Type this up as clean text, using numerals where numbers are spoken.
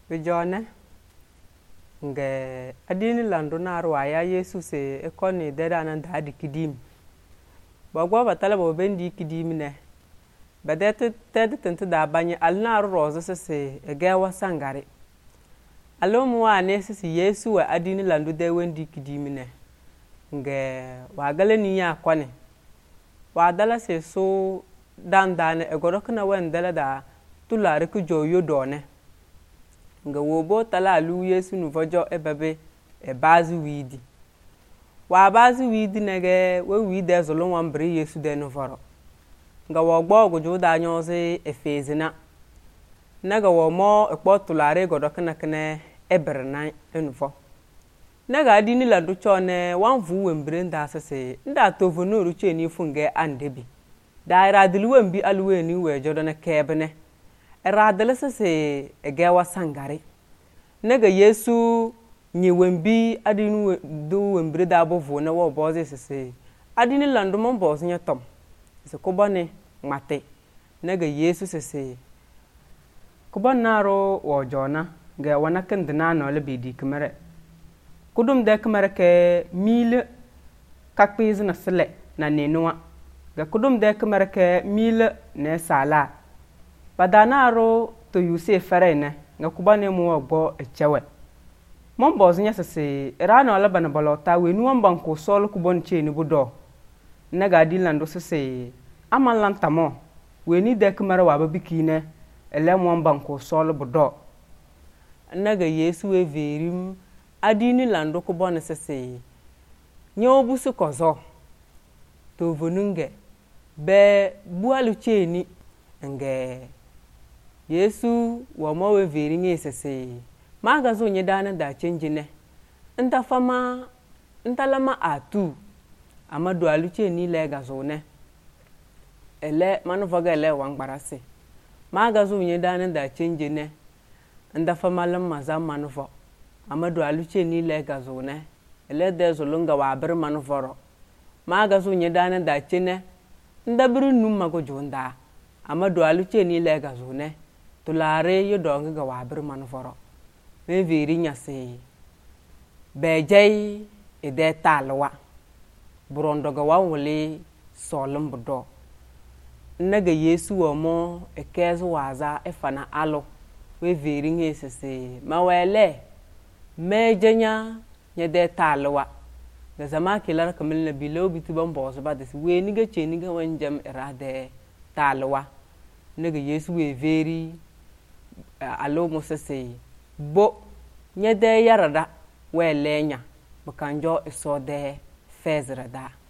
Bijone nge adini landu na arwaya Yesu se ekoni deda nan da kidim bagwa batala bo bendi kidim ne badete tedete da banye alna rozo se egewa sangare alomu wa ne se Yesu wa adini landu de wendi kidim ne nge wagale ni ya kwane wadala se so dandane egorokna wendela da tulare ku joyo done nga wobo tala alu Yesu nu vojo ebabe bazu widi wa bazu widi nege we wide zolon wambri Yesu de no voro nga wo gbo gojo da nyoze efezina naga wo mo ekpo tulare godokna kne eberna enufo naga adini landu chone wanvu wembre nda sese nda tovonu ruche ni funge andebi daira dilwembi alweni we jodona kebne radala sese egewa sangare naga Yesu nyi wembi adinu do wembre da bovo na wo boze sese adini landu mon bozo nya tom se kobane mate naga Yesu sese kobanaro wo jona ga wana kendina no le bidi kemere kudum de kemere ke mil kakpiz na sele na nenwa ga kudum de kemere ke mil ne sala badanaro to yuse ferene nga kubane mu ogbo echewe mon bozinya sese rana wala bana balota we nu banko sol kubon cheni budo naga dilando sese amalantamo we ni de kemere wa babikine ele mon banko sol budo naga Yesu we verim adini lando kubon sese nyobu su kozo to vonunge be bualu cheni nge Yesu wa mawe veringe sese magazo nyedana da chenjine nta fama nta lama atu amadu aluche ni le gazone ele manuvaga ele wangbarase magazo nyedana da chenjine nta fama lamma za manuvo amadu aluche ni le gazone ele de zolunga wa ber manuvoro magazo nyedana da chene ndabiru numma go jonda amadu aluche ni le gazone tulare yodonga ga wabir manuforo me veri nyase bejay ede talwa burondo ga wawule solum budo naga Yesu wa mo ekezu waza efana alo we veri ngesese mawele mejanya nyede talwa ga zama kilar kamil na bilo bituban boso ba desi we ni ga cheni ga wanjam irade talwa naga Yesu we veri alo musese bo nyede yarada we lenya bukanjo isode fezrada